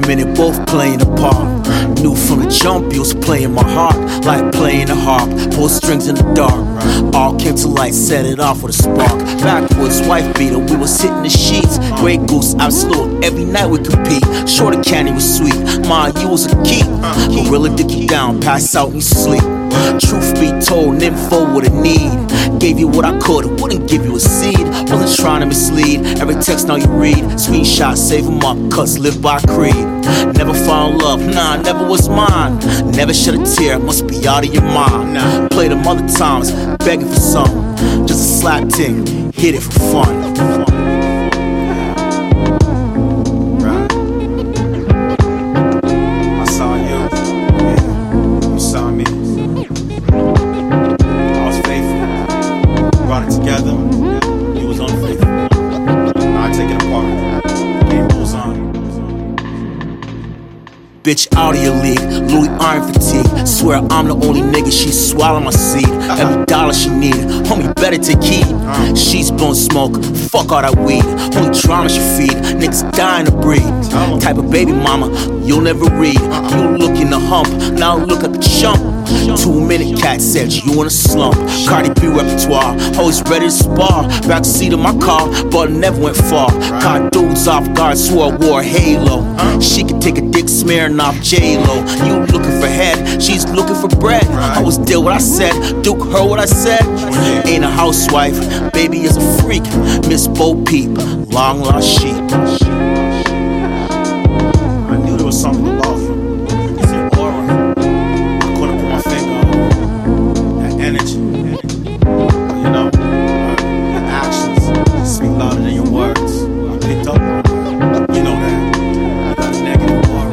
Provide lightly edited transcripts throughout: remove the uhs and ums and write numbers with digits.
minute, both playing a part. Knew from the jump you was playing my heart, like playing a harp, pull strings in the dark. All came to light, set it off with a spark. Backwoods, wife beater, we was hitting the sheets. Grey Goose, absolute, every night we compete. Shorty candy was sweet, ma, you was a key. Gorilla dick you down, pass out and you sleep. Truth be told, nympho with a need. Gave you what I could, wouldn't give you a seed. Wasn't trying to mislead, every text now you read. Screenshot, save them up, cause live by creed. Never found love, nah, never was mine. Never shed a tear, must be out of your mind. Played them other times, begging for some. Just a slap ting, hit it for fun. Together, you was unfaithful. Now I take it apart. Game goes on. Bitch out of your league, Louis iron fatigue. Swear I'm the only nigga she swallow my seed. Every dollar she need, homie better take heed. She's blowing smoke, fuck all that weed. Only drama she feed, niggas dying to breed. Type of baby mama you'll never read. You look in the hump, now look at the chump. 2-minute cat said you in a slump. Cardi B repertoire, always ready to spar. Backseat of my car, but never went far. Caught dudes off guard, swore I wore a halo. She could take a dick smearing off J-Lo. You looking for head, she's looking for bread. I was did what I said, Duke heard what I said. Ain't a housewife, baby is a freak. Miss Bo Peep, long lost sheep. I knew there was something about her. It's your aura. I couldn't put my finger on that energy. But you know, your actions speak louder than your words. I picked up on it. You know that. You got a negative aura.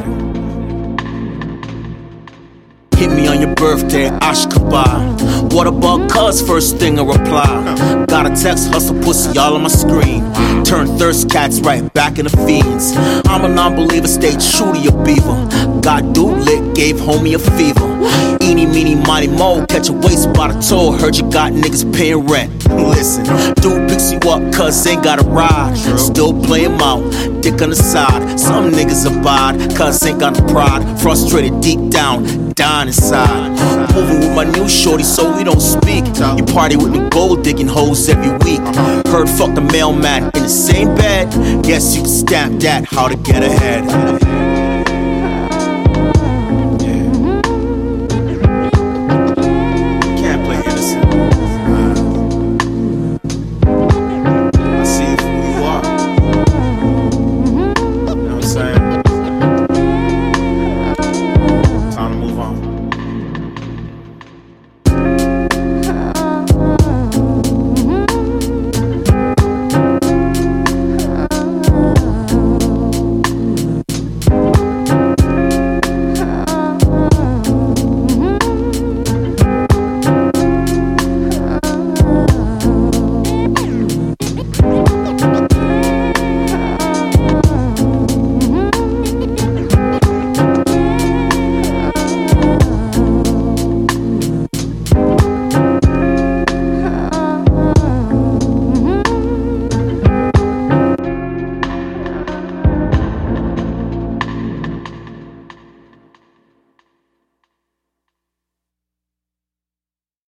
Hit me on your birthday, Ashkabai. What about cuz? First thing I reply. Got a text, hustle pussy all on my screen. Turn thirst cats right back into fiends. I'm a non-believer, stay true to your beaver. Got dude lit, gave homie a fever. Eeny, meeny, miny, mo, catch a waist by the toe. Heard you got niggas paying rent. Listen, dude picks you up cuz ain't got a ride. Still play him out, dick on the side. Some niggas abide cuz ain't got no pride. Frustrated deep down, dying inside. Moving with my new shorty so we don't speak. You party with me gold digging hoes every week. Heard fuck the mailman in the same bed. Guess you can stamp that, how to get ahead.